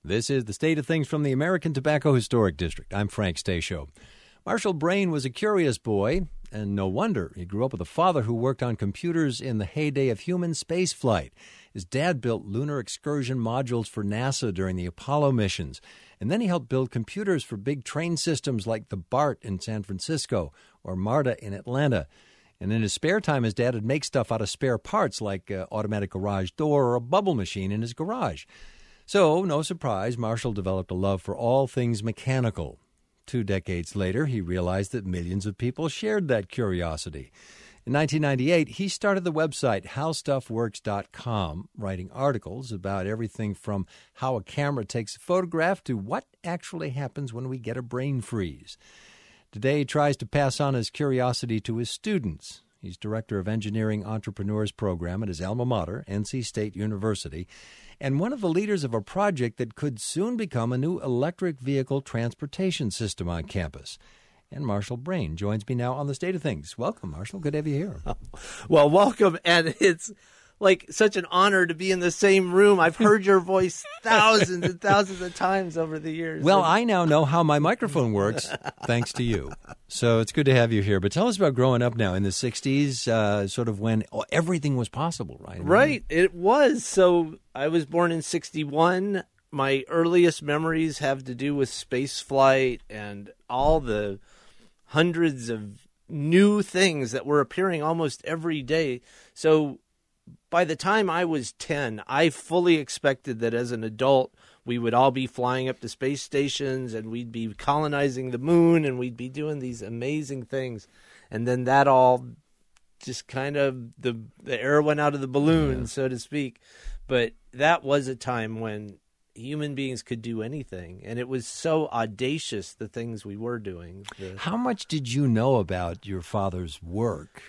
This is the State of Things from the American Tobacco Historic District. I'm Frank Stasio. Marshall Brain was a curious boy, and no wonder. He grew up with a father who worked on computers in the heyday of human spaceflight. His dad built lunar excursion modules for NASA during the Apollo missions, and then he helped build computers for big train systems like the BART in San Francisco or MARTA in Atlanta. And in his spare time, his dad would make stuff out of spare parts like an automatic garage door or a bubble machine in his garage. So, no surprise, Marshall developed a love for all things mechanical. 2 decades later, he realized that millions of people shared that curiosity. In 1998, he started the website howstuffworks.com, writing articles about everything from how a camera takes a photograph to what actually happens when we get a brain freeze. Today, he tries to pass on his curiosity to his students. He's director of Engineering Entrepreneurs Program at his alma mater, NC State University, and one of the leaders of a project that could soon become a new electric vehicle transportation system on campus. And Marshall Brain joins me now on the State of Things. Welcome, Marshall. Good to have you here. Well, welcome, and it's like such an honor to be in the same room. I've heard your voice thousands and thousands of times over the years. Well, I now know how my microphone works, thanks to you. So it's good to have you here. But tell us about growing up now in the 60s, sort of when everything was possible, right? Right, it was. So I was born in 61. My earliest memories have to do with space flight and all the hundreds of new things that were appearing almost every day. So by the time I was 10, I fully expected that as an adult, we would all be flying up to space stations and we'd be colonizing the moon and we'd be doing these amazing things. And then that all just kind of, the air went out of the balloon, so to speak. But that was a time when human beings could do anything. And it was so audacious, the things we were doing. How much did you know about your father's work?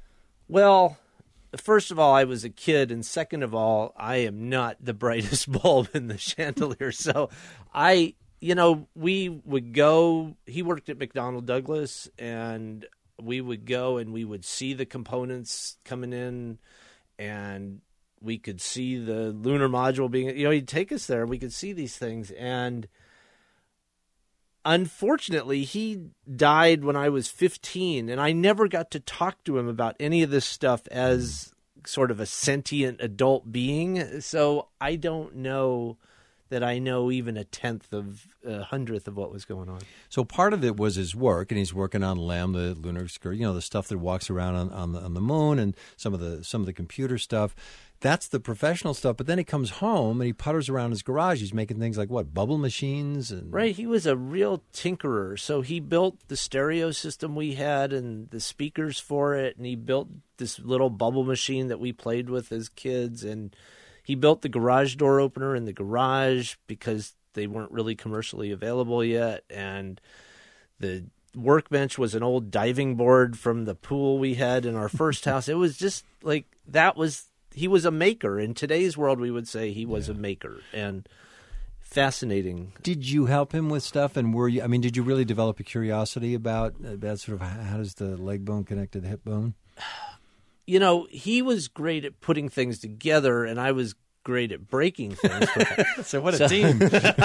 Well, first of all, I was a kid, and second of all, I am not the brightest bulb in the chandelier. So we would go, he worked at McDonnell Douglas, and we would go and we would see the components coming in, and we could see the lunar module being, he'd take us there, and we could see these things. And unfortunately, he died when I was 15, and I never got to talk to him about any of this stuff as sort of a sentient adult being. So I don't know that I know even a hundredth of what was going on. So part of it was his work, and he's working on LEM, the lunar excursion, the stuff that walks around on the moon, and some of the computer stuff. That's the professional stuff. But then he comes home and he putters around his garage. He's making things like what, bubble machines? Right. He was a real tinkerer. So he built the stereo system we had and the speakers for it, and he built this little bubble machine that we played with as kids, and he built the garage door opener in the garage because they weren't really commercially available yet, and the workbench was an old diving board from the pool we had in our first house. It was just like he was a maker. In today's world, we would say he was a maker, and fascinating. Did you help him with stuff, and did you really develop a curiosity about sort of how does the leg bone connect to the hip bone? He was great at putting things together, and I was great at breaking things. So what a team.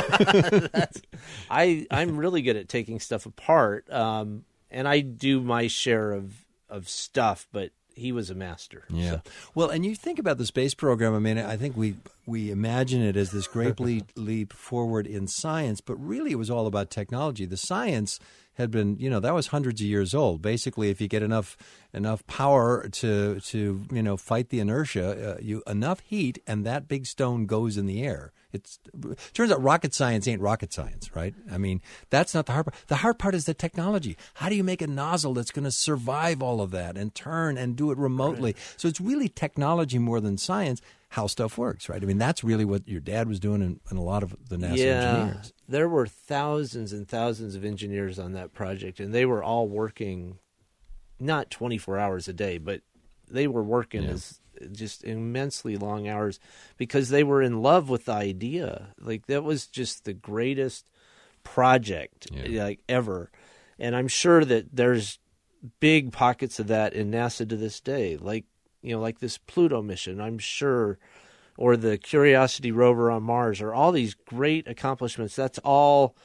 I'm really good at taking stuff apart, and I do my share of stuff, but he was a master. Yeah. So. Well, and you think about the space program, I think we imagine it as this great leap forward in science, but really it was all about technology. The science had been, that was hundreds of years old. Basically, if you get enough power to fight the inertia, enough heat, and that big stone goes in the air. It turns out rocket science ain't rocket science, right? That's not the hard part. The hard part is the technology. How do you make a nozzle that's going to survive all of that and turn and do it remotely? Right. So it's really technology more than science, how stuff works, right? That's really what your dad was doing and a lot of the NASA engineers. There were thousands and thousands of engineers on that project, and they were all working not 24 hours a day, but they were working as just immensely long hours because they were in love with the idea. Like, that was just the greatest project ever. And I'm sure that there's big pockets of that in NASA to this day. Like this Pluto mission, I'm sure or the Curiosity rover on Mars, or all these great accomplishments. That's all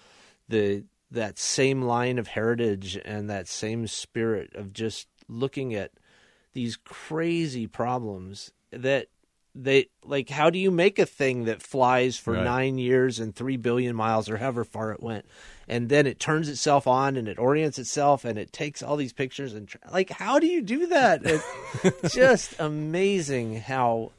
that same line of heritage and that same spirit of just looking at these crazy problems that like, how do you make a thing that flies for 9 years and 3 billion miles or however far it went, and then it turns itself on and it orients itself and it takes all these pictures and like, how do you do that? It's just amazing how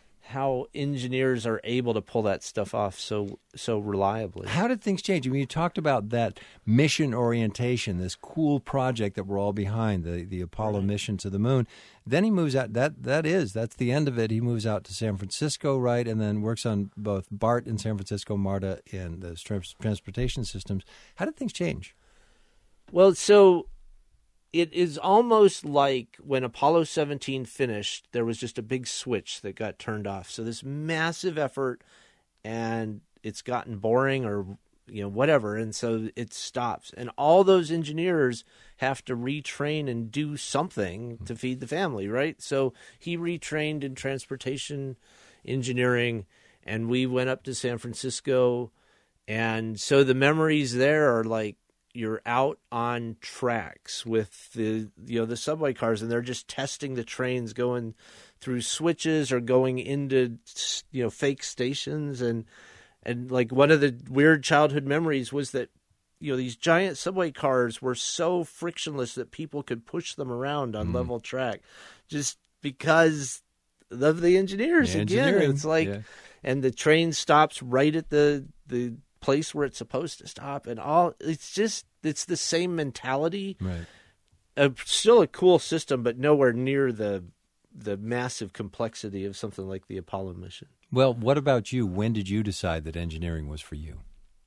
engineers are able to pull that stuff off so reliably. How did things change? I mean, you talked about that mission orientation, this cool project that we're all behind, the Apollo mission to the moon. Then he moves out. That's the end of it. He moves out to San Francisco, right, and then works on both BART in San Francisco, MARTA in the transportation systems. How did things change? Well, so it is almost like when Apollo 17 finished, there was just a big switch that got turned off. So this massive effort, and it's gotten boring or whatever, and so it stops. And all those engineers have to retrain and do something to feed the family, right? So he retrained in transportation engineering, and we went up to San Francisco. And so the memories there are like, you're out on tracks with the subway cars, and they're just testing the trains going through switches or going into fake stations, and like one of the weird childhood memories was that these giant subway cars were so frictionless that people could push them around on level track, just because of the engineers. Again, it's like, and the train stops right at the place where it's supposed to stop, and all it's the same mentality, right? Still a cool system, but nowhere near the massive complexity of something like the Apollo mission. Well, what about you? When did you decide that engineering was for you?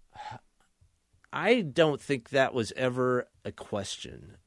I don't think that was ever a question.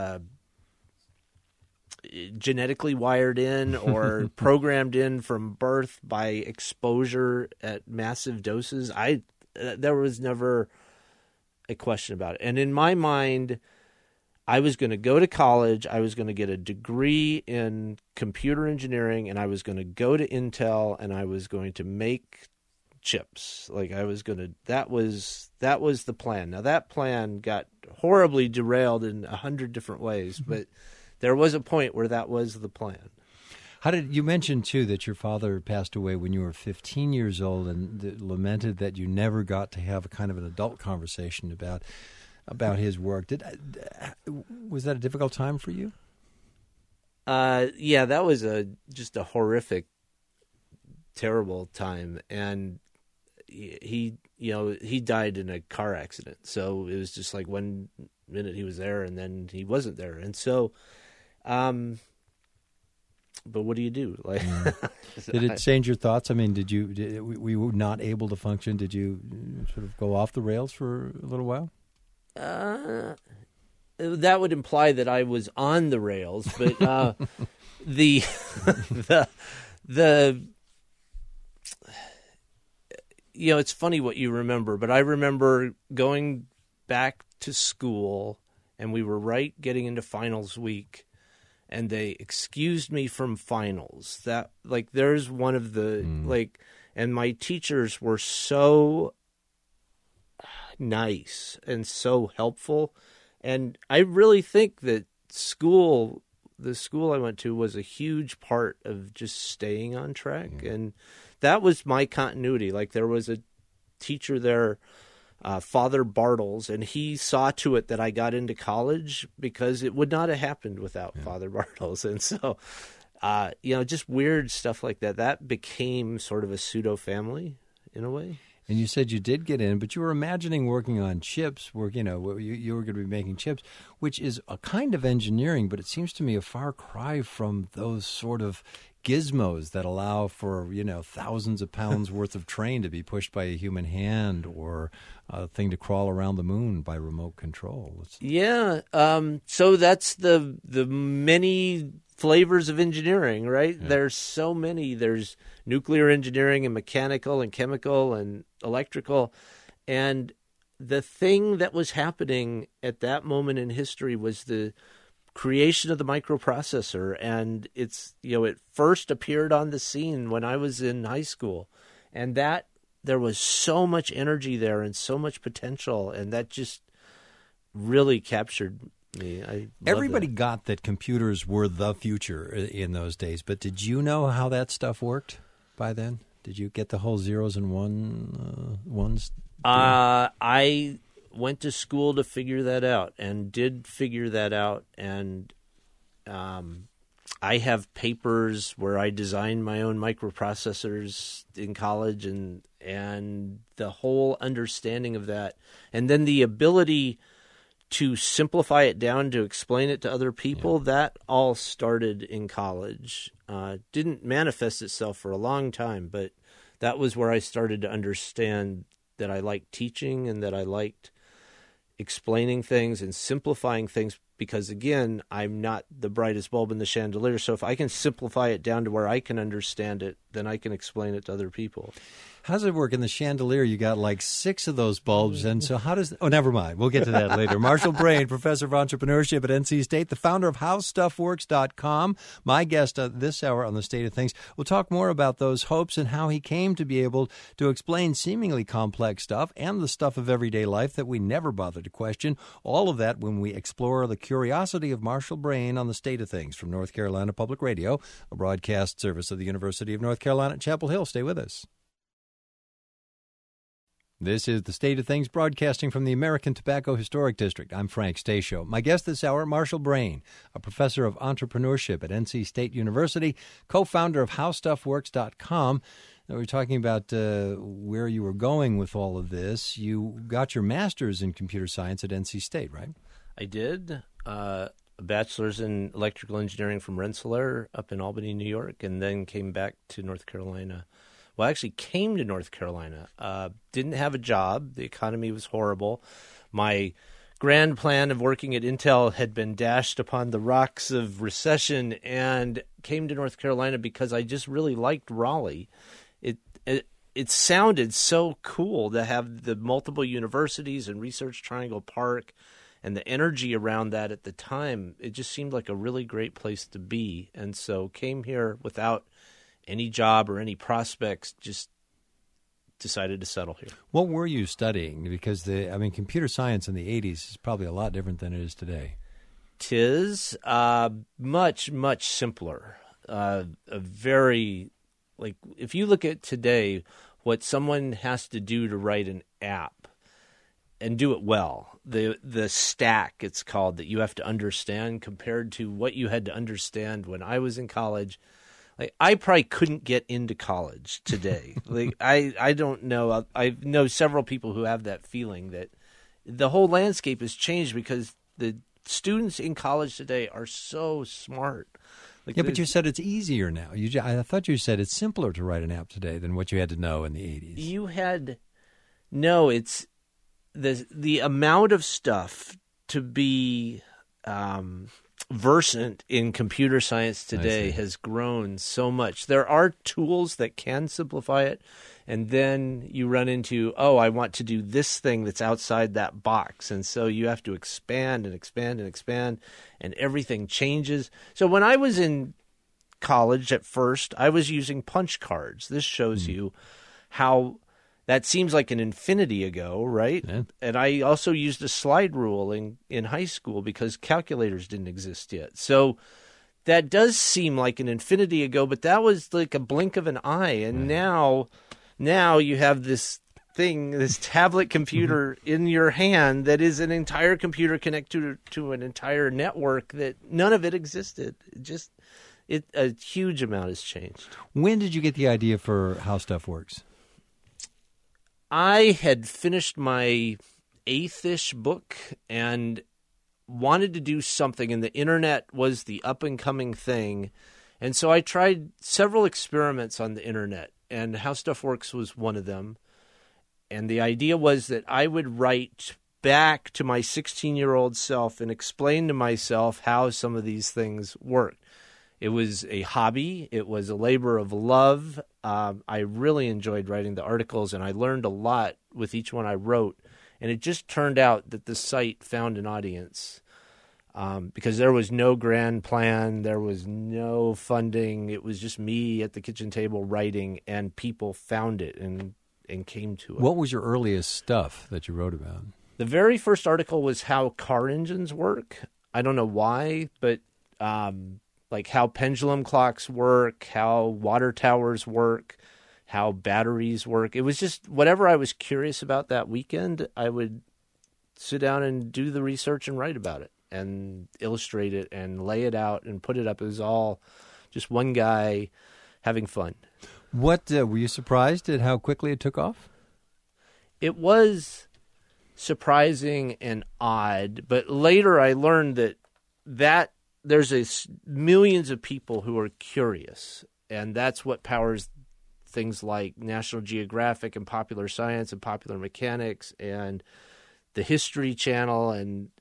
Genetically wired in or programmed in from birth by exposure at massive doses, there was never a question about it. And in my mind, I was going to go to college, I was going to get a degree in computer engineering, and I was going to go to Intel, and I was going to make chips. Like, that was the plan. Now, that plan got horribly derailed in 100 different ways, but there was a point where that was the plan. How did you mention too that your father passed away when you were 15 years old, and lamented that you never got to have a kind of an adult conversation about his work? Was that a difficult time for you? Yeah, that was just a horrific, terrible time, and he died in a car accident. So it was just like 1 minute he was there, and then he wasn't there, and so. But what do you do? Like, did it change your thoughts? I mean, we were not able to function? Did you sort of go off the rails for a little while? That would imply that I was on the rails, but the it's funny what you remember, but I remember going back to school, and we were getting into finals week. And they excused me from finals. That, like, there's one of the, and my teachers were so nice and so helpful. And I really think that the school I went to was a huge part of just staying on track. And that was my continuity. Like, there was a teacher there, Father Bartles, and he saw to it that I got into college, because it would not have happened without Father Bartles. And so, just weird stuff like that. That became sort of a pseudo family in a way. And you said you did get in, but you were imagining working on chips, you were going to be making chips, which is a kind of engineering, but it seems to me a far cry from those sort of gizmos that allow for, thousands of pounds worth of train to be pushed by a human hand, or a thing to crawl around the moon by remote control. Yeah. So that's the many flavors of engineering, right? Yeah. There's so many. There's nuclear engineering and mechanical and chemical and electrical. And the thing that was happening at that moment in history was the creation of the microprocessor, and it's, it first appeared on the scene when I was in high school, and that there was so much energy there and so much potential, and that just really captured me. Everybody got that computers were the future in those days, but did you know how that stuff worked by then? Did you get the whole zeros and ones? I went to school to figure that out, and did figure that out, and I have papers where I designed my own microprocessors in college, and the whole understanding of that, and then the ability to simplify it down to explain it to other people, that all started in college. Didn't manifest itself for a long time, but that was where I started to understand that I liked teaching and that I liked explaining things and simplifying things, because, again, I'm not the brightest bulb in the chandelier. So if I can simplify it down to where I can understand it, then I can explain it to other people. How does it work in the chandelier? You got like 6 of those bulbs, and so how does... Oh, never mind. We'll get to that later. Marshall Brain, professor of entrepreneurship at NC State, the founder of HowStuffWorks.com, my guest this hour on The State of Things. We'll talk more about those hopes and how he came to be able to explain seemingly complex stuff and the stuff of everyday life that we never bother to question. All of that when we explore the curiosity of Marshall Brain on The State of Things from North Carolina Public Radio, a broadcast service of the University of North Carolina at Chapel Hill. Stay with us. This is The State of Things, broadcasting from the American Tobacco Historic District. I'm Frank Stasio. My guest this hour, Marshall Brain, a professor of entrepreneurship at NC State University, co-founder of HowStuffWorks.com. Now, we're talking about where you were going with all of this. You got your master's in computer science at NC State, right? I did. A bachelor's in electrical engineering from Rensselaer up in Albany, New York, and then came back to North Carolina. Well, I actually came to North Carolina. Didn't have a job. The economy was horrible. My grand plan of working at Intel had been dashed upon the rocks of recession, and came to North Carolina because I just really liked Raleigh. It sounded so cool to have the multiple universities and Research Triangle Park, and the energy around that at the time. It just seemed like a really great place to be, and so came here without any job or any prospects, just decided to settle here. What were you studying? Because computer science in the 80s is probably a lot different than it is today. 'Tis much, much simpler. If you look at today, what someone has to do to write an app and do it well, the stack, it's called, that you have to understand, compared to what you had to understand when I was in college. I probably couldn't get into college today. I don't know. I know several people who have that feeling that the whole landscape has changed because the students in college today are so smart. But you said it's easier now. I thought you said it's simpler to write an app today than what you had to know in the 80s. It's the amount of stuff to be versant in computer science today has grown so much. There are tools that can simplify it, and then you run into, I want to do this thing that's outside that box, and so you have to expand and expand and expand, and everything changes. So when I was in college at first, I was using punch cards. This shows you how that seems like an infinity ago, right? Yeah. And I also used a slide rule in high school because calculators didn't exist yet. So that does seem like an infinity ago, but that was like a blink of an eye. And now you have this thing, this tablet computer in your hand that is an entire computer connected to an entire network that none of it existed. A huge amount has changed. When did you get the idea for How Stuff Works? I had finished my 8th-ish book and wanted to do something, and the internet was the up-and-coming thing. And so I tried several experiments on the internet, and How Stuff Works was one of them. And the idea was that I would write back to my 16-year-old self and explain to myself how some of these things worked. It was a hobby. It was a labor of love. I really enjoyed writing the articles, and I learned a lot with each one I wrote. And it just turned out that the site found an audience. because there was no grand plan, there was no funding. It was just me at the kitchen table writing, and people found it and came to it. What was your earliest stuff that you wrote about? The very first article was how car engines work. I don't know why, but like how pendulum clocks work, how water towers work, how batteries work. It was just whatever I was curious about that weekend, I would sit down and do the research and write about it and illustrate it and lay it out and put it up. It was all just one guy having fun. What were you surprised at how quickly it took off? It was surprising and odd, but later I learned that there's millions of people who are curious, and that's what powers things like National Geographic and Popular Science and Popular Mechanics and the History Channel, and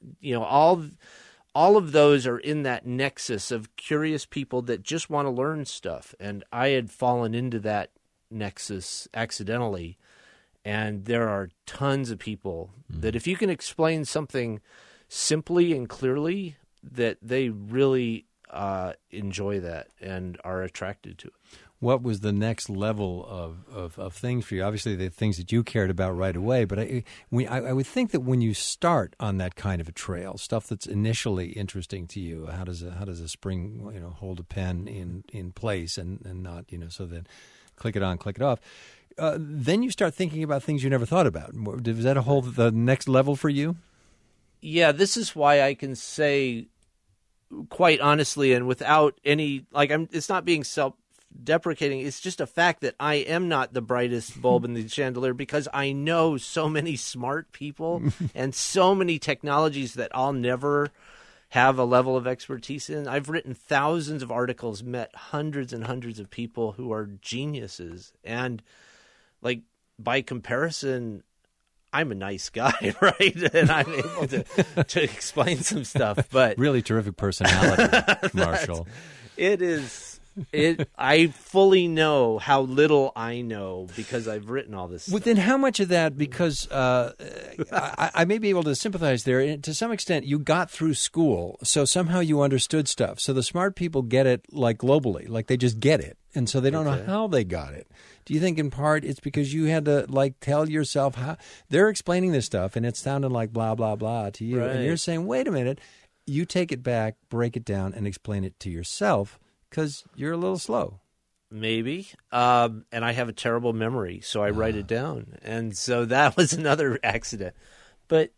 all of those are in that nexus of curious people that just want to learn stuff. And I had fallen into that nexus accidentally, and there are tons of people that if you can explain something simply and clearly, that they really enjoy that and are attracted to it. What was the next level of things for you? Obviously, the things that you cared about right away, but I would think that when you start on that kind of a trail, stuff that's initially interesting to you, how does a spring hold a pen in place and not so that click it on, click it off. Then you start thinking about things you never thought about. Was that the next level for you? Yeah, this is why I can say quite honestly and without any it's not being self-deprecating. It's just a fact that I am not the brightest bulb in the chandelier, because I know so many smart people and so many technologies that I'll never have a level of expertise in. I've written thousands of articles, met hundreds and hundreds of people who are geniuses, and by comparison, I'm a nice guy, right? And I'm able to explain some stuff. But really terrific personality, Marshall. It is. I fully know how little I know because I've written all this stuff. Well, then how much of that, because I may be able to sympathize there, to some extent you got through school, so somehow you understood stuff. So the smart people get it globally, they just get it. And so they don't know how they got it. Do you think in part it's because you had to tell yourself how they're explaining this stuff and it's sounding like blah, blah, blah to you. Right. And you're saying, wait a minute, you take it back, break it down, and explain it to yourself because you're a little slow. Maybe. And I have a terrible memory, so I write it down. And so that was another accident. But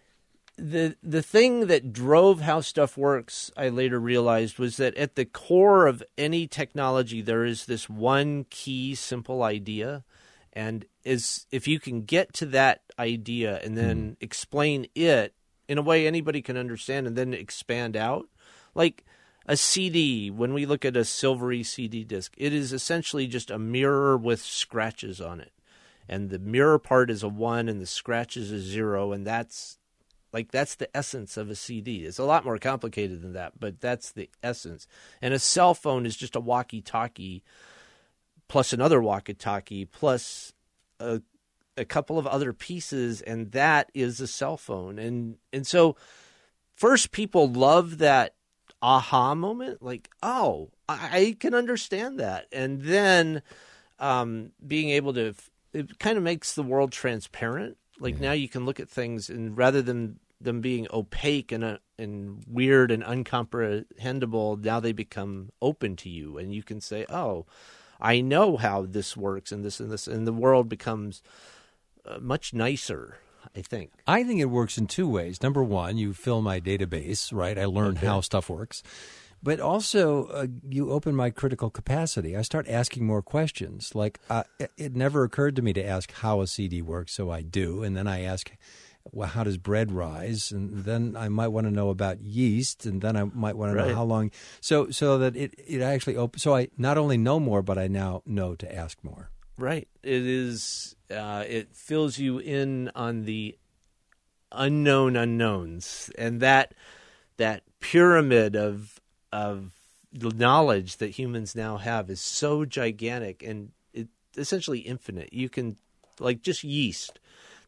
the thing that drove how stuff works, I later realized, was that at the core of any technology, there is this one key, simple idea. And if you can get to that idea and then explain it in a way anybody can understand and then expand out, like a CD, when we look at a silvery CD disc, it is essentially just a mirror with scratches on it. And the mirror part is a 1 and the scratches is 0, and that's the essence of a CD. It's a lot more complicated than that, but that's the essence. And a cell phone is just a walkie-talkie plus another walkie-talkie plus a couple of other pieces, and that is a cell phone. And so first people love that aha moment, oh, I can understand that. And then being able to it kind of makes the world transparent. Now you can look at things, and rather than them being opaque and weird and uncomprehendable, now they become open to you, and you can say, "Oh, I know how this works, and this and this," and the world becomes much nicer. I think it works in two ways. Number one, you fill my database, right? I learned how stuff works. But also, you open my critical capacity. I start asking more questions. It never occurred to me to ask how a CD works, so I do. And then I ask, well, how does bread rise? And then I might want to know about yeast, and then I might want to know how long. So that it actually opens. So I not only know more, but I now know to ask more. Right. It is. It fills you in on the unknown unknowns, and that pyramid of knowledge that humans now have is so gigantic and it's essentially infinite. You can, just yeast.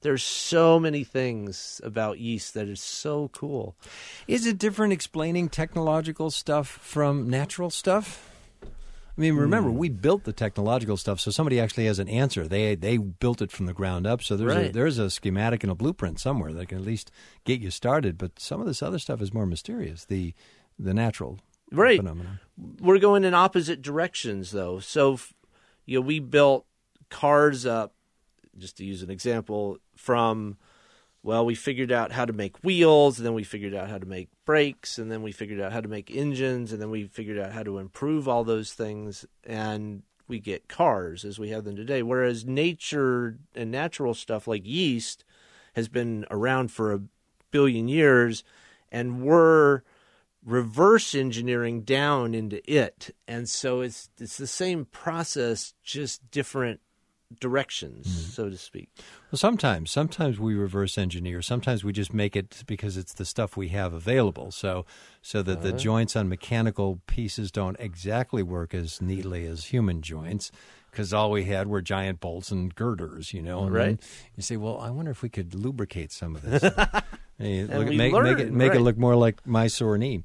There's so many things about yeast that is so cool. Is it different explaining technological stuff from natural stuff? I mean, remember, we built the technological stuff, so somebody actually has an answer. They built it from the ground up, so there's a schematic and a blueprint somewhere that can at least get you started. But some of this other stuff is more mysterious, the natural phenomenon. We're going in opposite directions, though. So, we built cars up, just to use an example, from... Well, we figured out how to make wheels, and then we figured out how to make brakes, and then we figured out how to make engines, and then we figured out how to improve all those things, and we get cars as we have them today. Whereas nature and natural stuff like yeast has been around for 1 billion years, and we're reverse engineering down into it. And so it's the same process, just different directions, so to speak. Well, sometimes we reverse engineer. Sometimes we just make it because it's the stuff we have available. So that the joints on mechanical pieces don't exactly work as neatly as human joints, because all we had were giant bolts and girders, And right. You say, well, I wonder if we could lubricate some of this. Make it look more like my sore knee.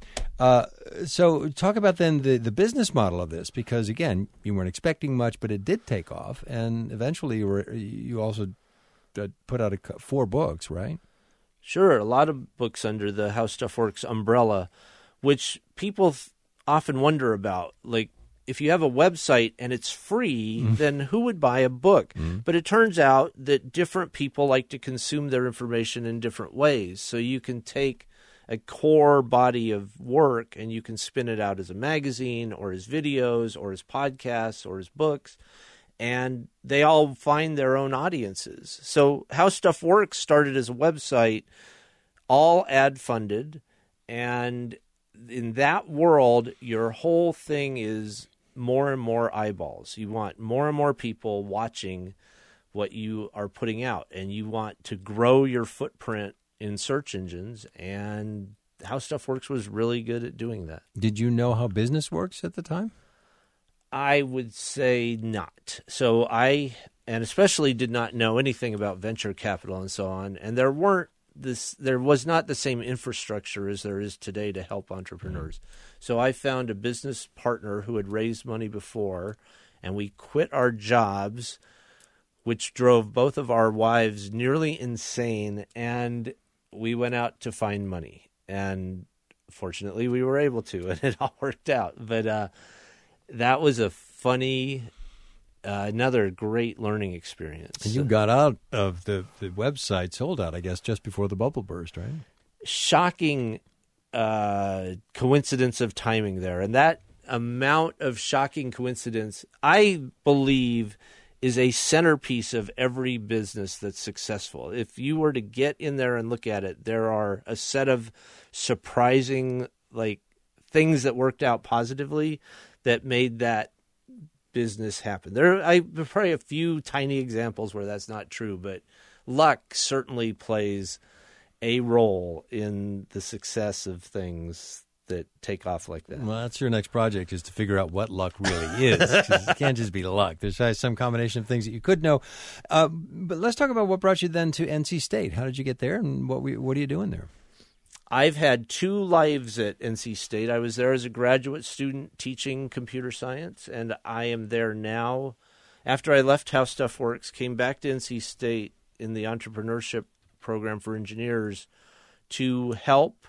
So talk about then the business model of this, because again, you weren't expecting much, but it did take off, and eventually you also put out 4 books, right? Sure, a lot of books under the How Stuff Works umbrella, which people often wonder about. Like, if you have a website and it's free, then who would buy a book? But it turns out that different people like to consume their information in different ways. So you can take a core body of work and you can spin it out as a magazine or as videos or as podcasts or as books, and they all find their own audiences. So How Stuff Works started as a website, all ad-funded, and in that world, your whole thing is more and more eyeballs. You want more and more people watching what you are putting out, and you want to grow your footprint in search engines, and How Stuff Works was really good at doing that. Did you know how business works at the time? I would say not. So I, and especially did not know anything about venture capital and so on, and there was not the same infrastructure as there is today to help entrepreneurs. So I found a business partner who had raised money before, and we quit our jobs, which drove both of our wives nearly insane, and we went out to find money. And fortunately, we were able to, and it all worked out. But that was a funny, another great learning experience. And you got out of the website, sold out, I guess, just before the bubble burst, right? Shocking coincidence of timing there. And that amount of shocking coincidence, I believe, is a centerpiece of every business that's successful. If you were to get in there and look at it, there are a set of surprising things that worked out positively that made that business happen. There are probably a few tiny examples where that's not true, but luck certainly plays a role in the success of things that take off like that. Well, that's your next project, is to figure out what luck really is. 'Cause it can't just be luck. There's some combination of things that you could know. But let's talk about what brought you then to NC State. How did you get there, and what are you doing there? I've had 2 lives at NC State. I was there as a graduate student teaching computer science, and I am there now. After I left How Stuff Works, came back to NC State in the entrepreneurship program for engineers to help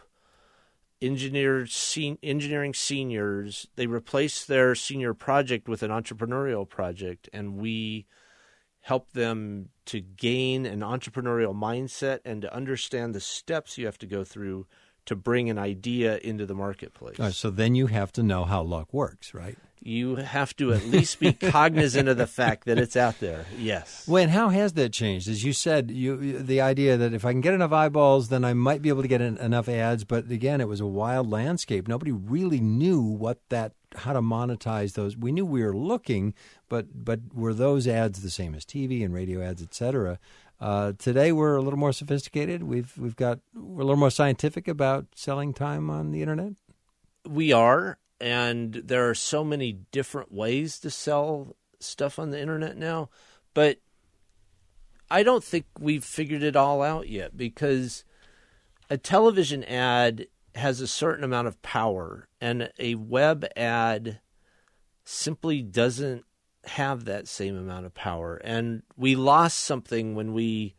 engineering seniors. They replaced their senior project with an entrepreneurial project, and we help them to gain an entrepreneurial mindset and to understand the steps you have to go through to bring an idea into the marketplace. All right, so then you have to know how luck works, right? You have to at least be cognizant of the fact that it's out there. Yes. Well, and how has that changed? As you said, the idea that if I can get enough eyeballs, then I might be able to get enough ads. But again, it was a wild landscape. Nobody really knew how to monetize those. We knew we were looking, but were those ads the same as TV and radio ads, et cetera? Today we're a little more sophisticated. We're a little more scientific about selling time on the internet. We are. And there are so many different ways to sell stuff on the internet now. But I don't think we've figured it all out yet, because a television ad has a certain amount of power, and a web ad simply doesn't have that same amount of power. And we lost something when we've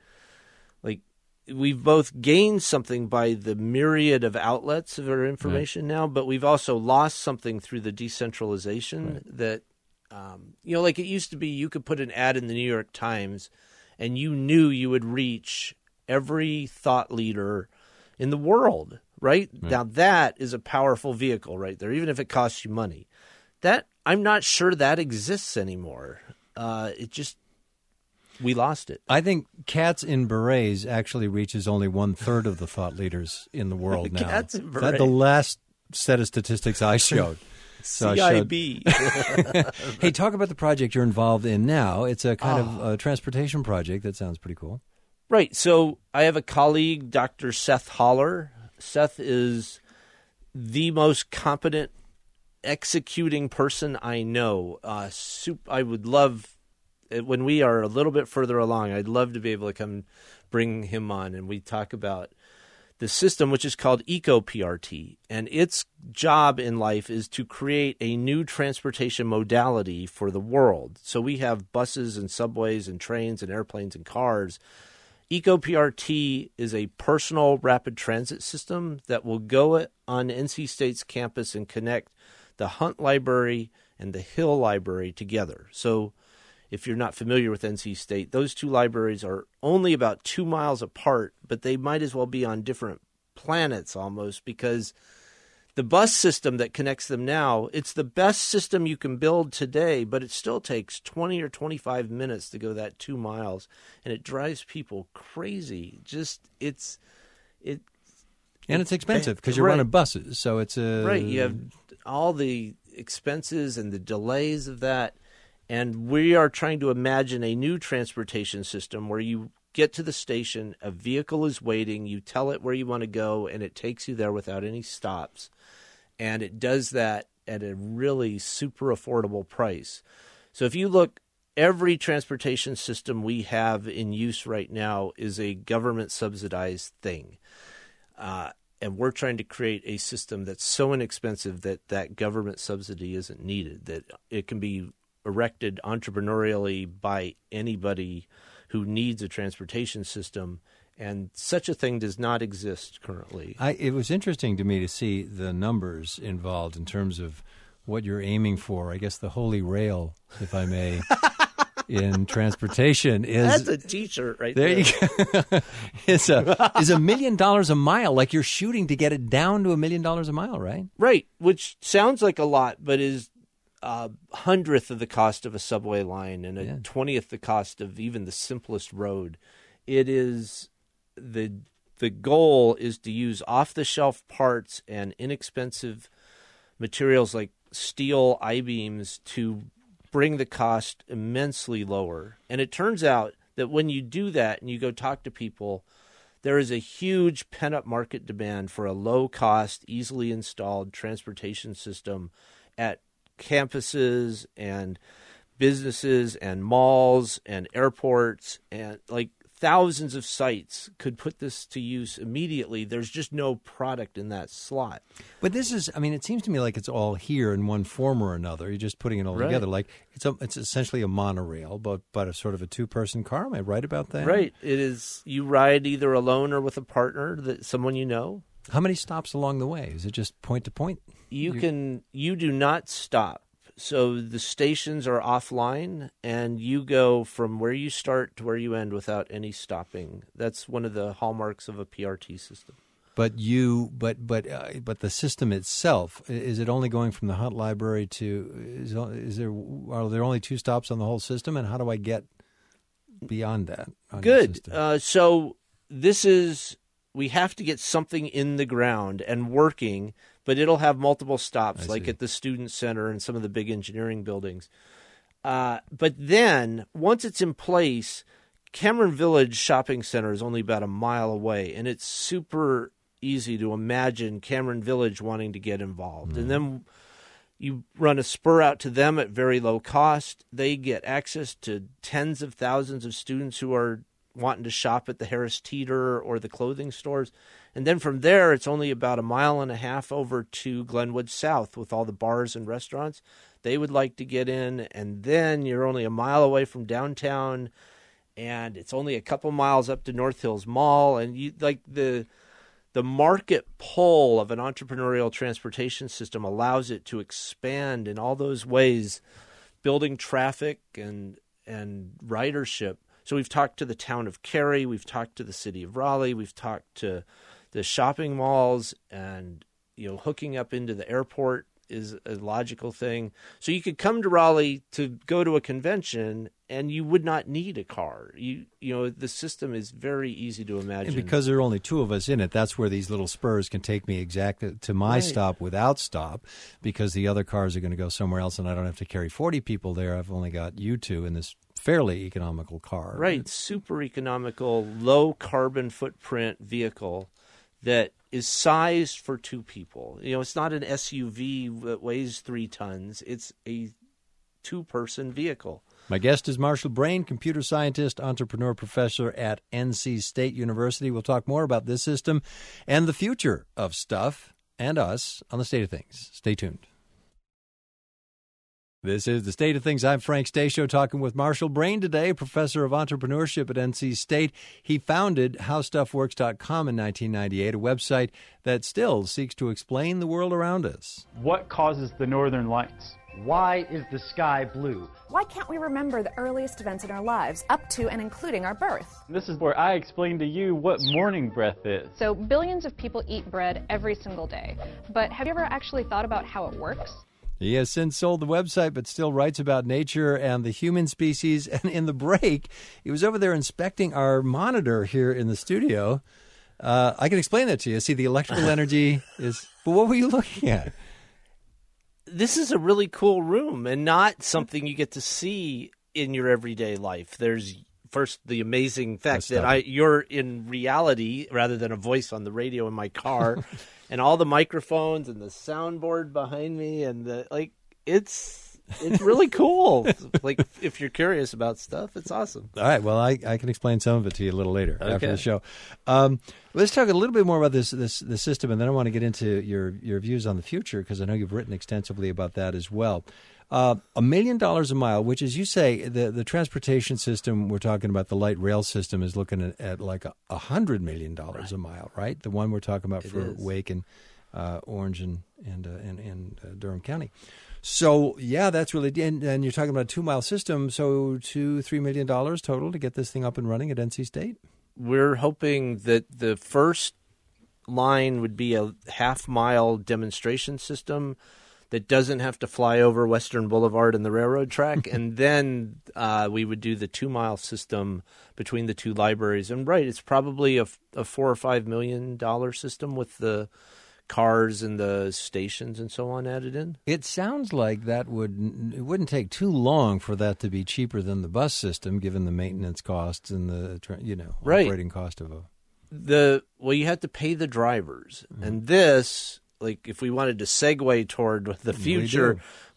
both gained something by the myriad of outlets of our information now, but we've also lost something through the decentralization that, like it used to be, you could put an ad in the New York Times and you knew you would reach every thought leader in the world, right? Now that is a powerful vehicle right there, even if it costs you money. That, I'm not sure that exists anymore. We lost it. I think Cats in Berets actually reaches only 1/3 of the thought leaders in the world now. Cats in Berets. That's the last set of statistics I showed. CIB. Hey, talk about the project you're involved in now. It's a kind of a transportation project. That sounds pretty cool. Right. So I have a colleague, Dr. Seth Holler. Seth is the most competent executing person I know. I would love, when we are a little bit further along, I'd love to be able to come bring him on and we talk about the system, which is called EcoPRT. And its job in life is to create a new transportation modality for the world. So we have buses and subways and trains and airplanes and cars. EcoPRT is a personal rapid transit system that will go on NC State's campus and connect the Hunt Library and the Hill Library together. So if you're not familiar with NC State, those two libraries are only about 2 miles apart, but they might as well be on different planets almost, because the bus system that connects them now, it's the best system you can build today, but it still takes 20 or 25 minutes to go that 2 miles, and it drives people crazy. And it's expensive because you're running buses, so it's right. You have all the expenses and the delays of that. And we are trying to imagine a new transportation system where you get to the station, a vehicle is waiting, you tell it where you want to go, and it takes you there without any stops. And it does that at a really super affordable price. So if you look, every transportation system we have in use right now is a government-subsidized thing. And we're trying to create a system that's so inexpensive that that government subsidy isn't needed, that it can be erected entrepreneurially by anybody who needs a transportation system, and such a thing does not exist currently. It was interesting to me to see the numbers involved in terms of what you're aiming for. I guess the holy rail, if I may, in transportation is... That's a T-shirt right there. You go. is $1 million a mile. Like you're shooting to get it down to $1 million a mile, right? Right, which sounds like a lot, but is 100th of the cost of a subway line and a 20th the cost of even the simplest road. It is the goal is to use off-the-shelf parts and inexpensive materials like steel I-beams to bring the cost immensely lower. And it turns out that when you do that and you go talk to people, there is a huge pent-up market demand for a low-cost, easily installed transportation system at campuses and businesses and malls and airports, and like thousands of sites could put this to use immediately. There's just no product in that slot. But this is, I mean, it seems to me like it's all here in one form or another. You're just putting it all together. Like it's essentially a monorail, but a sort of a two-person car. Am I right about that? Right. It is. You ride either alone or with a partner, someone you know. How many stops along the way? Is it just point to point? You do not stop. So the stations are offline, and you go from where you start to where you end without any stopping. That's one of the hallmarks of a PRT system. But the system itself, is it only going from the Hunt Library to? Are there only 2 stops on the whole system? And how do I get beyond that? Good. So this is. We have to get something in the ground and working, but it'll have multiple stops, like at the Student Center and some of the big engineering buildings. But then, once it's in place, Cameron Village Shopping Center is only about a mile away, and it's super easy to imagine Cameron Village wanting to get involved. And then you run a spur out to them at very low cost. They get access to tens of thousands of students who are wanting to shop at the Harris Teeter or the clothing stores. And then from there, it's only about a mile and a half over to Glenwood South with all the bars and restaurants. They would like to get in, and then you're only a mile away from downtown, and it's only a couple miles up to North Hills Mall, and you like the market pull of an entrepreneurial transportation system allows it to expand in all those ways, building traffic and ridership. So we've talked to the town of Cary, we've talked to the city of Raleigh, we've talked to the shopping malls, and hooking up into the airport is a logical thing. So you could come to Raleigh to go to a convention, and you would not need a car. The system is very easy to imagine. And because there are only two of us in it, that's where these little spurs can take me exactly to my stop without stop, because the other cars are going to go somewhere else, and I don't have to carry 40 people there. I've only got you two in this fairly economical car. Right, super economical, low carbon footprint vehicle that is sized for two people. It's not an SUV that weighs 3 tons. It's a two-person vehicle. My guest is Marshall Brain, computer scientist, entrepreneur, professor at NC State University. We'll talk more about this system and the future of stuff and us on The State of Things. Stay tuned. This is The State of Things. I'm Frank Stasio, talking with Marshall Brain today, professor of entrepreneurship at NC State. He founded HowStuffWorks.com in 1998, a website that still seeks to explain the world around us. What causes the northern lights? Why is the sky blue? Why can't we remember the earliest events in our lives, up to and including our birth? This is where I explain to you what morning breath is. So billions of people eat bread every single day. But have you ever actually thought about how it works? He has since sold the website, but still writes about nature and the human species. And in the break, he was over there inspecting our monitor here in the studio. I can explain that to you. See, the electrical energy is... But what were you looking at? This is a really cool room and not something you get to see in your everyday life. There's first the amazing fact that you're in reality rather than a voice on the radio in my car. And all the microphones and the soundboard behind me, and it's really cool. If you're curious about stuff, it's awesome. All right, well, I can explain some of it to you a little later after the show. Let's talk a little bit more about this system, and then I want to get into your views on the future, because I know you've written extensively about that as well. $1 million a mile, which, as you say, the transportation system, we're talking about the light rail system, is looking at like $100 million a mile, right? The one we're talking about for Wake and Orange and Durham County. So, yeah, that's really, and you're talking about a 2-mile system, so $2-3 million total to get this thing up and running at NC State? We're hoping that the first line would be a half-mile demonstration system that doesn't have to fly over Western Boulevard and the railroad track. And then we would do the 2-mile system between the two libraries. And it's probably a $4 or $5 million system with the cars and the stations and so on added in. It sounds like it wouldn't take too long for that to be cheaper than the bus system, given the maintenance costs and the operating cost of you have to pay the drivers. Mm-hmm. And this... if we wanted to segue toward the future,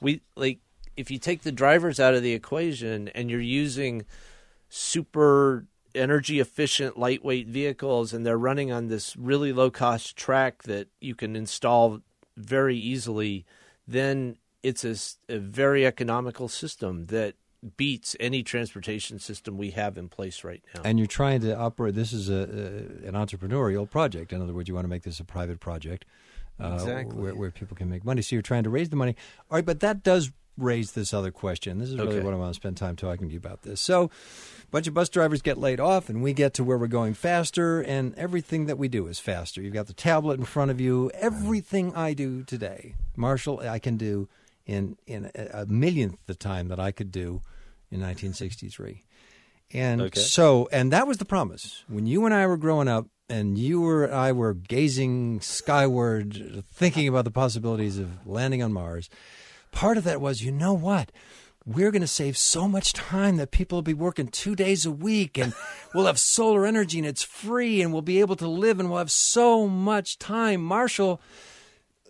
if you take the drivers out of the equation and you're using super energy efficient, lightweight vehicles, and they're running on this really low cost track that you can install very easily, then it's a very economical system that beats any transportation system we have in place right now. And you're trying to operate, this is an entrepreneurial project. In other words, you want to make this a private project. Exactly. Where people can make money. So you're trying to raise the money. All right, but that does raise this other question. This is really what I want to spend time talking to you about this. So a bunch of bus drivers get laid off, and we get to where we're going faster, and everything that we do is faster. You've got the tablet in front of you. Everything I do today, Marshall, I can do in a millionth the time that I could do in 1963. And so that was the promise. When you and I were growing up, and you or I were gazing skyward, thinking about the possibilities of landing on Mars, part of that was, you know what? We're going to save so much time that people will be working 2 days a week, and we'll have solar energy, and it's free, and we'll be able to live, and we'll have so much time. Marshall,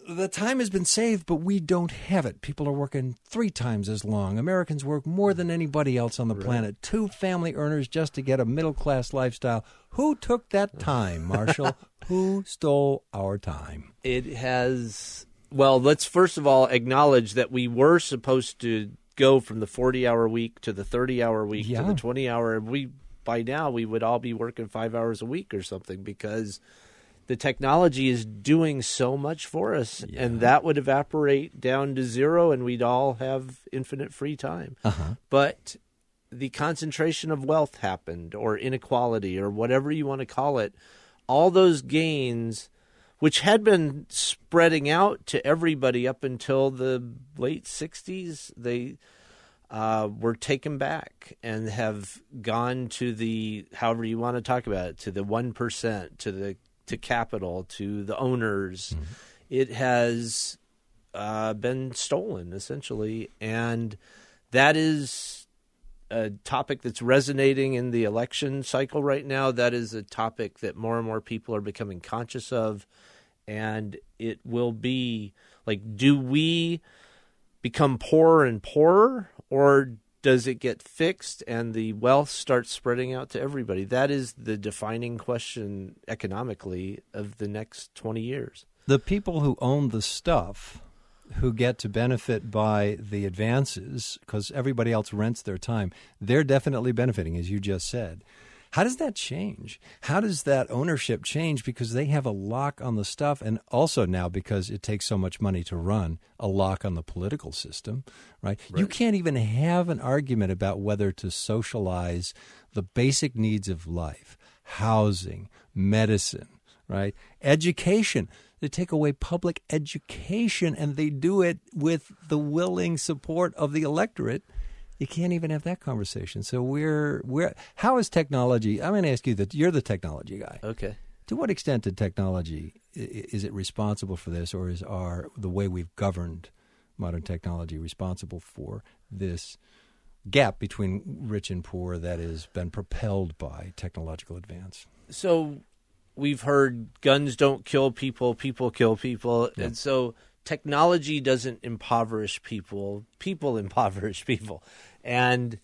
the time has been saved, but we don't have it. People are working 3 times as long. Americans work more than anybody else on the planet. 2 family earners just to get a middle-class lifestyle. Who took that time, Marshall? Who stole our time? It has... Well, let's first of all acknowledge that we were supposed to go from the 40-hour week to the 30-hour week to the 20-hour. By now, we would all be working 5 hours a week or something because the technology is doing so much for us, and that would evaporate down to zero, and we'd all have infinite free time. But the concentration of wealth happened, or inequality, or whatever you want to call it. All those gains, which had been spreading out to everybody up until the late 60s, they were taken back and have gone to the, however you want to talk about it, to the 1%, to capital, to the owners. It has been stolen, essentially. And that is a topic that's resonating in the election cycle right now. That is a topic that more and more people are becoming conscious of. And it will be like, do we become poorer and poorer, or does it get fixed and the wealth starts spreading out to everybody? That is the defining question economically of the next 20 years. The people who own the stuff, who get to benefit by the advances, because everybody else rents their time, they're definitely benefiting, as you just said. How does that change? How does that ownership change? Because they have a lock on the stuff, and also now, because it takes so much money to run, a lock on the political system, right? You can't even have an argument about whether to socialize the basic needs of life, housing, medicine, right? Education. They take away public education, and they do it with the willing support of the electorate. You can't even have that conversation. So how is technology? I'm going to ask you that you're the technology guy. Okay. To what extent did technology, is it responsible for this, or is the way we've governed modern technology responsible for this gap between rich and poor that has been propelled by technological advance? So we've heard guns don't kill people, people kill people. Yeah. And so technology doesn't impoverish people, people impoverish people. And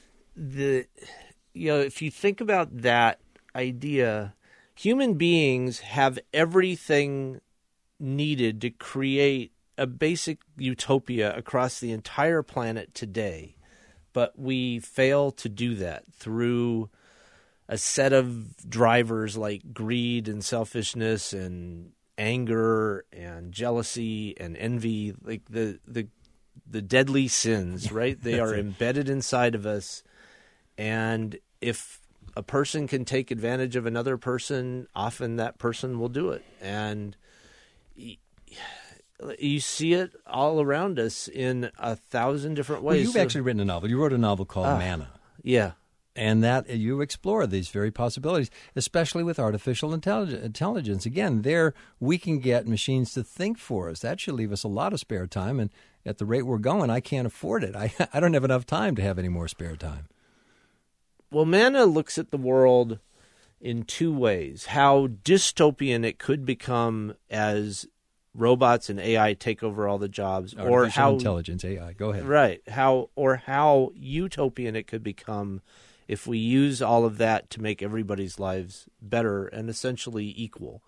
if you think about that idea, human beings have everything needed to create a basic utopia across the entire planet today. But we fail to do that through a set of drivers like greed and selfishness and anger and jealousy and envy, like the deadly sins, right? They are embedded inside of us. And if a person can take advantage of another person, often that person will do it. And you see it all around us in 1,000 different ways. Well, you've actually written a novel. You wrote a novel called Manna. Yeah. And that you explore these very possibilities, especially with artificial intelligence. Again, there we can get machines to think for us. That should leave us a lot of spare time. And at the rate we're going, I can't afford it. I don't have enough time to have any more spare time. Well, Manna looks at the world in 2 ways. How dystopian it could become as robots and AI take over all the jobs. Artificial intelligence, AI. Go ahead. Right. How utopian it could become if we use all of that to make everybody's lives better and essentially equal.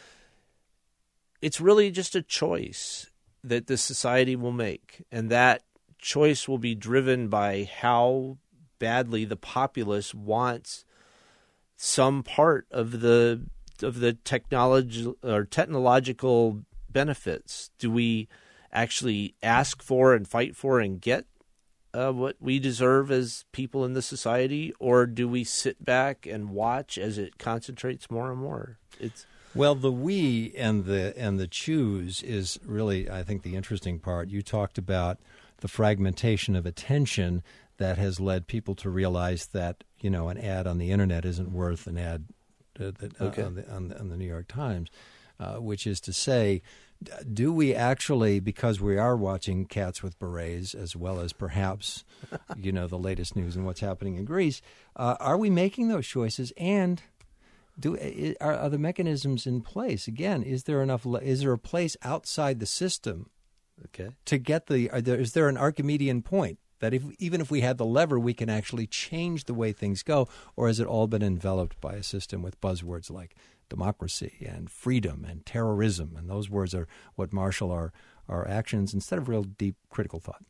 It's really just a choice that the society will make, and that choice will be driven by how badly the populace wants some part of the technology or technological benefits. Do we actually ask for and fight for and get what we deserve as people in the society, or do we sit back and watch as it concentrates more and more? Well, the we and the choose is really, I think, the interesting part. You talked about the fragmentation of attention that has led people to realize that, an ad on the internet isn't worth an ad on the New York Times, which is to say, do we actually, because we are watching Cats with Berets as well as perhaps, the latest news and what's happening in Greece, are we making those choices? And Are the mechanisms in place? Again, is there a place outside the system to get is there an Archimedean point that even if we had the lever, we can actually change the way things go? Or has it all been enveloped by a system with buzzwords like democracy and freedom and terrorism? And those words are what marshal our actions instead of real deep critical thought.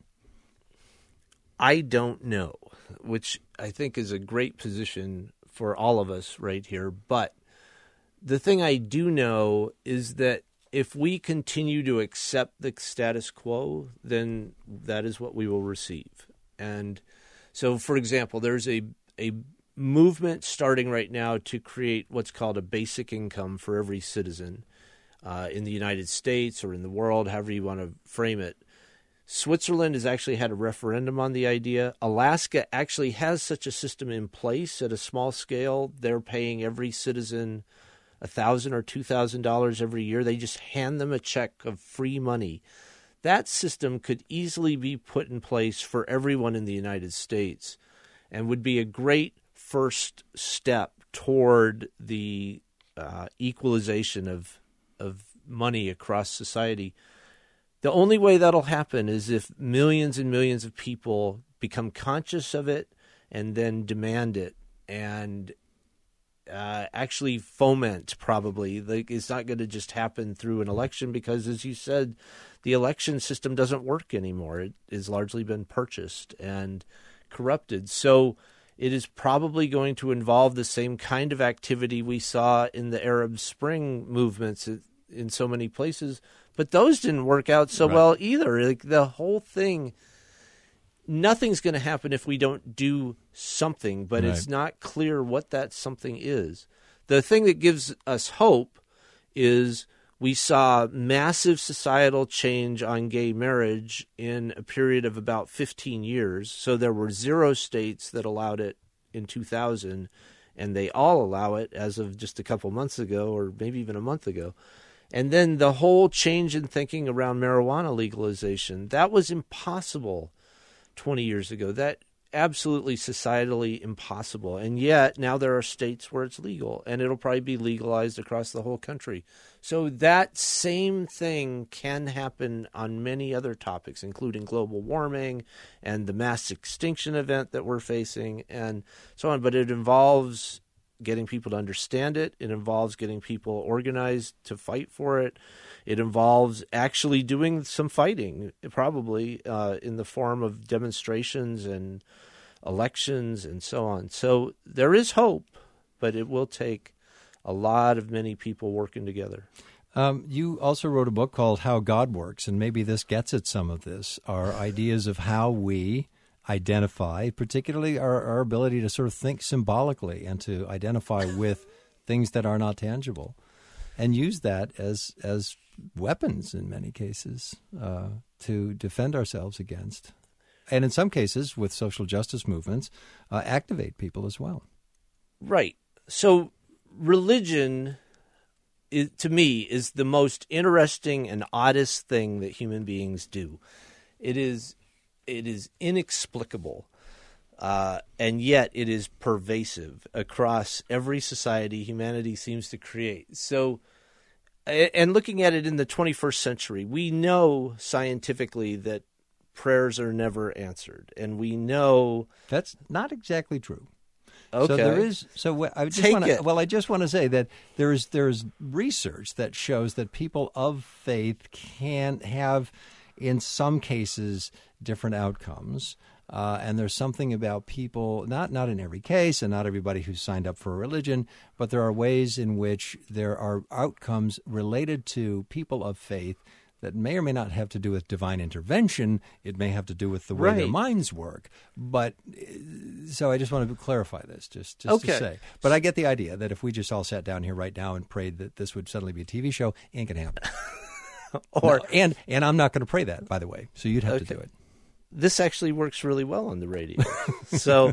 I don't know, which I think is a great position for all of us right here. But the thing I do know is that if we continue to accept the status quo, then that is what we will receive. And so, for example, there's a movement starting right now to create what's called a basic income for every citizen in the United States or in the world, however you want to frame it. Switzerland has actually had a referendum on the idea. Alaska actually has such a system in place at a small scale. They're paying every citizen $1,000 or $2,000 every year. They just hand them a check of free money. That system could easily be put in place for everyone in the United States and would be a great first step toward the equalization of money across society. The only way that'll happen is if millions and millions of people become conscious of it and then demand it and actually foment, probably. It's not going to just happen through an election because, as you said, the election system doesn't work anymore. It has largely been purchased and corrupted. So it is probably going to involve the same kind of activity we saw in the Arab Spring movements in so many places. But those didn't work out so well either. Like the whole thing, nothing's going to happen if we don't do something, but it's not clear what that something is. The thing that gives us hope is we saw massive societal change on gay marriage in a period of about 15 years. So there were 0 states that allowed it in 2000, and they all allow it as of just a couple months ago or maybe even a month ago. And then the whole change in thinking around marijuana legalization, that was impossible 20 years ago. That absolutely societally impossible. And yet now there are states where it's legal, and it'll probably be legalized across the whole country. So that same thing can happen on many other topics, including global warming and the mass extinction event that we're facing and so on. But it involves getting people to understand it. It involves getting people organized to fight for it. It involves actually doing some fighting, probably in the form of demonstrations and elections and so on. So there is hope, but it will take a lot of many people working together. You also wrote a book called How God Works, and maybe this gets at some of this, our ideas of how we identify, particularly our ability to sort of think symbolically and to identify with things that are not tangible, and use that as weapons in many cases to defend ourselves against, and in some cases with social justice movements, activate people as well. Right. So religion, to me, is the most interesting and oddest thing that human beings do. It is inexplicable, and yet it is pervasive across every society humanity seems to create. So, and looking at it in the 21st century, we know scientifically that prayers are never answered, and we know that's not exactly true. Okay. So there is. So I just want to say that there is research that shows that people of faith can have, in some cases, different outcomes. And there's something about people, not in every case and not everybody who's signed up for a religion, but there are ways in which there are outcomes related to people of faith that may or may not have to do with divine intervention. It may have to do with the way their minds work. But so I just want to clarify this, just to say. But I get the idea that if we just all sat down here right now and prayed that this would suddenly be a TV show, ain't going to happen. And I'm not going to pray that, by the way. So you'd have to do it. This actually works really well on the radio. So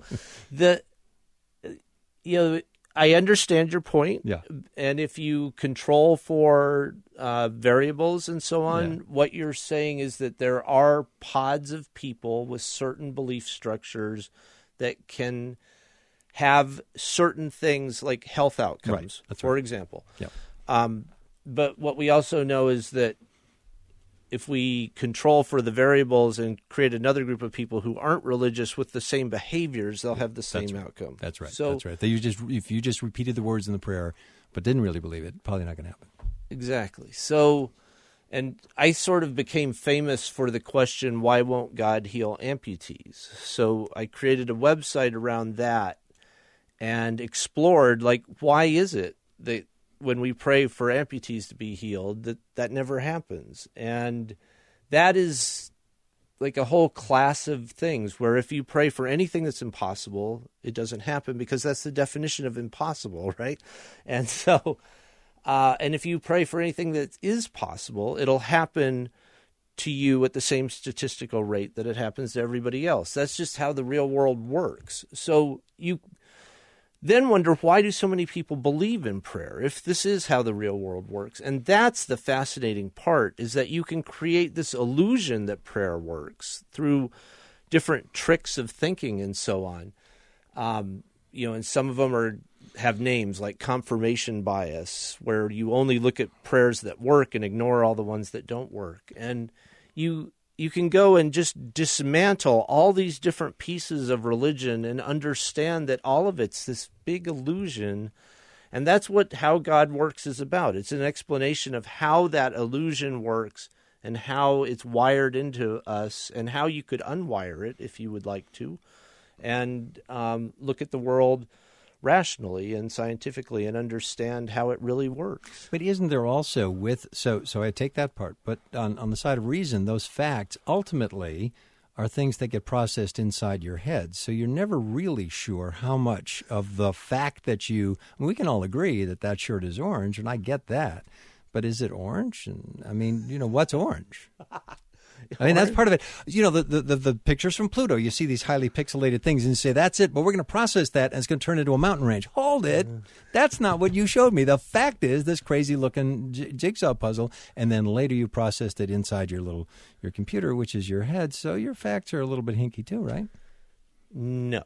I understand your point. Yeah. And if you control for variables and so on, what you're saying is that there are pods of people with certain belief structures that can have certain things like health outcomes, Right. That's for right. example. Yep. But what we also know is that if we control for the variables and create another group of people who aren't religious with the same behaviors, they'll have the same outcome. That's right. So, That's right. If you just repeated the words in the prayer but didn't really believe it, probably not going to happen. Exactly. So, and I sort of became famous for the question, why won't God heal amputees? So I created a website around that and explored, like, why is it that when we pray for amputees to be healed, that never happens? And that is like a whole class of things where if you pray for anything that's impossible, it doesn't happen, because that's the definition of impossible, right? And so, and if you pray for anything that is possible, it'll happen to you at the same statistical rate that it happens to everybody else. That's just how the real world works. So you then wonder, why do so many people believe in prayer if this is how the real world works? And that's the fascinating part, is that you can create this illusion that prayer works through different tricks of thinking and so on. And some of them have names like confirmation bias, where you only look at prayers that work and ignore all the ones that don't work. And you can go and just dismantle all these different pieces of religion and understand that all of it's this big illusion. And that's what How God Works is about. It's an explanation of how that illusion works and how it's wired into us and how you could unwire it if you would like to, and look at the world rationally and scientifically and understand how it really works. But isn't there also so I take that part, but on the side of reason, those facts ultimately are things that get processed inside your head. So you're never really sure how much of the fact that we can all agree that shirt is orange, and I get that. But is it orange? And I mean, what's orange? I mean, that's part of it. The pictures from Pluto, you see these highly pixelated things and you say, that's it, but we're going to process that and it's going to turn into a mountain range. Hold it. That's not what you showed me. The fact is this crazy-looking jigsaw puzzle, and then later you processed it inside your computer, which is your head, so your facts are a little bit hinky too, right? No.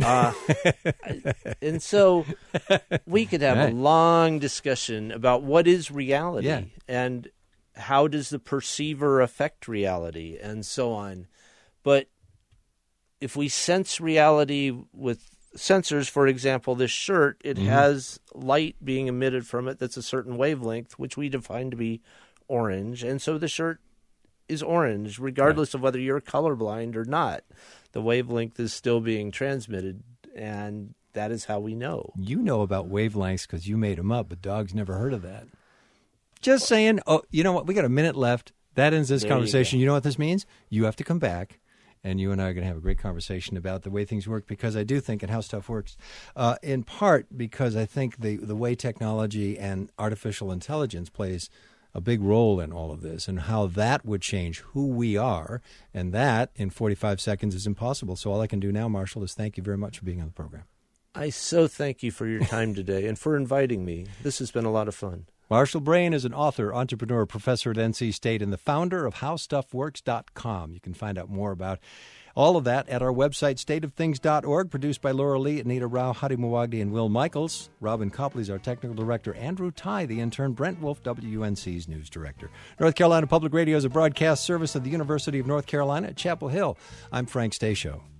And so we could have a long discussion about what is reality and how does the perceiver affect reality and so on. But if we sense reality with sensors, for example, this shirt, it has light being emitted from it that's a certain wavelength, which we define to be orange. And so the shirt is orange, regardless of whether you're colorblind or not. The wavelength is still being transmitted, and that is how we know. You know about wavelengths because you made them up, but dogs never heard of that. Just saying. Oh, you know what? We got a minute left. That ends this conversation. You know what this means? You have to come back, and you and I are going to have a great conversation about the way things work, because I do think and how stuff works, in part because I think the way technology and artificial intelligence plays a big role in all of this, and how that would change who we are, and that in 45 seconds is impossible. So all I can do now, Marshall, is thank you very much for being on the program. I so thank you for your time today and for inviting me. This has been a lot of fun. Marshall Brain is an author, entrepreneur, professor at NC State, and the founder of HowStuffWorks.com. You can find out more about all of that at our website, stateofthings.org, produced by Laura Lee, Anita Rao, Hadi Muwagdi, and Will Michaels. Robin Copley is our technical director. Andrew Ty, the intern. Brent Wolf, WUNC's news director. North Carolina Public Radio is a broadcast service of the University of North Carolina at Chapel Hill. I'm Frank Stasio.